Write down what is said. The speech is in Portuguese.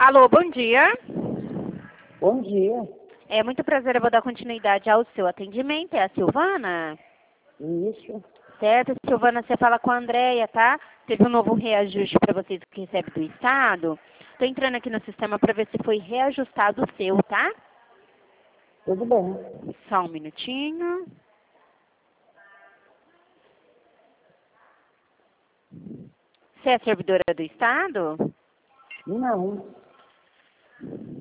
Alô, bom dia. Bom dia. É muito prazer, eu vou dar continuidade ao seu atendimento. É a Silvana? Isso. Certo, Silvana, você fala com a Andréia, tá? Teve um novo reajuste para vocês que recebe do Estado. Tô entrando aqui no sistema para ver se foi reajustado o seu, tá? Tudo bem. Só um minutinho. Você é servidora do Estado? Não.